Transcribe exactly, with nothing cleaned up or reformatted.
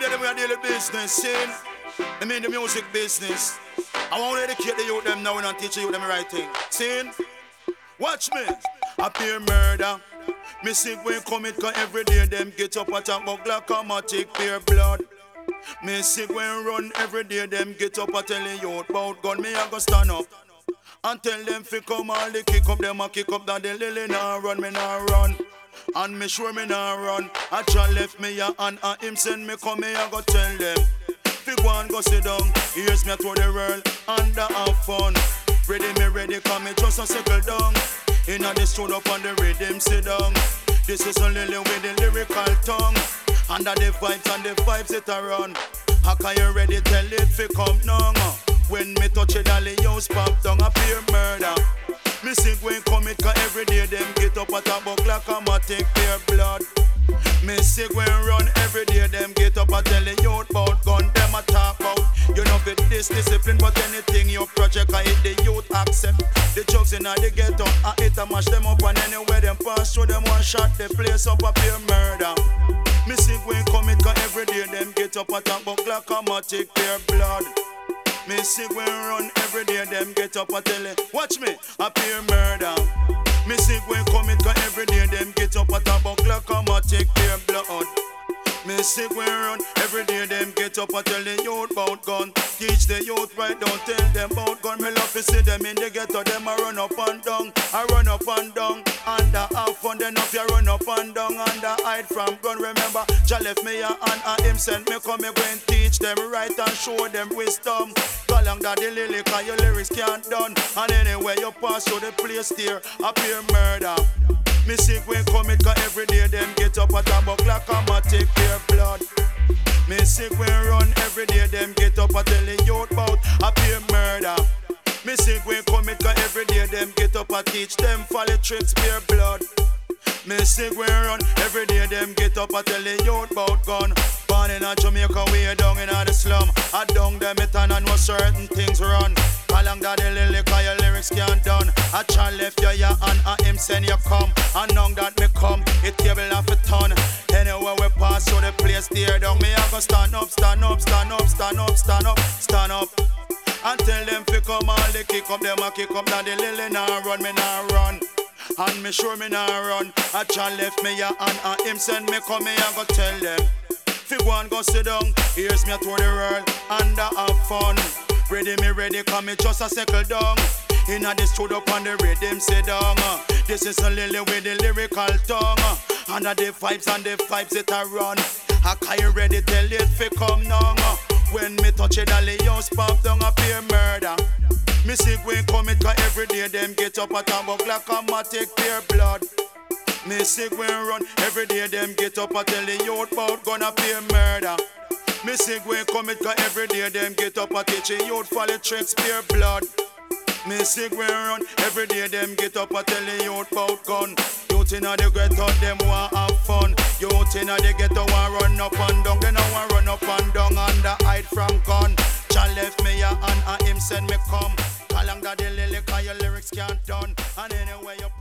them we are daily business, see? I mean the music business. I want to educate the youth them now and teach the youth them the right thing. See? Watch me. I pure murder. Me sick when commit cause every day them get up at talk about glaucoma, take pure blood. Me sick when run every day them get up and tell the youth about gun. Me I go stand up and tell them fi come all the kick up them a kick up that the lily nah run, me nah run. And me sure me nah run. I try left me a and a him send me come me I go tell them fi go and go sit down. Here's me to the world and a have fun. Ready me ready come me just a circle down. Inna the studio up on the rhythm sit down. This is a lily with the lyrical tongue. Under the vibes and the vibes it a run. How can you ready tell it fi come now? When me touch it all the house pop down a pure murder. Me sing when come it cause every day them get up at a buck like a ma take pure blood. Me sing when run every day them get up and tell the youth about gun them a talk about. You know fit this discipline but anything your project I hit the youth accept. The drugs inna the ghetto I hit a mash them up and anywhere them pass through them one shot the place up a pure murder. Me sing when come it cause every day them get up and talk about like a ma take pure blood. Me sick when run every day them get up and tell it. Watch me, a pure murder. Me sick when come it cause every day them get up and talk about clock come and take pure blood. Me sick when run every day them get up and tell the youth about gun. Teach the youth right, don't tell them about gun. Me love to see them in the ghetto, them a run up and down. I run up and down, and I have fun. Then if you run up and down, and I hide from gun. Remember, Jah left me and, and him sent me come. Me go and teach them right and show them wisdom. Go along that the lily, cause your lyrics can't done. And anywhere you pass through the place there, a pure murder. Me sick when come it cause every day them get up at a buck like a ma take pure blood. Me sick when run every day them get up and tell the youth about a pure murder. Me sick when come it cause every day them get up and teach them folly tricks pure blood. Me sick when run every day them get up and tell the youth about gun. Born in a Jamaica way down in a the slum. I down them it and I know certain things run. Along that the lily cause your lyrics can't done. I try left you ya and I him send you come. And now that me come, it table off a ton. Anywhere we pass through the place there down. Me I go stand up, stand up, stand up, stand up, stand up, stand up. And tell them fi come all the kick up them a kick up that the lily nah run, me nah run. And me sure me nah run. I try left me ya and I him send me come. Me I go tell them fi go and go sit down. Here's me to the world and I have fun. Ready me ready come me just a circle down. Inna the studio up on the rhythm sit down. This is a lily with the lyrical tongue. Under the vibes and the vibes it a run. How can you ready tell it fi come now? When me touch it all the house pop down a pure murder. Me sick when come it cause every day them get up and talk about like a ma take pure blood. Me sick when run every day them get up and tell the youth about gonna pure murder. Me sick when come it cause every day them get up and teach the youth folly tricks pure blood. Me sick when run every day them get up and tell the youth about gun. Youth inna the ghetto them want have fun. Youth inna the ghetto want run up and down. They no want run up and down and the hide from gun. Jah left me ya and I him send me come. Along that the lily cause your lyrics can't done. And anywhere you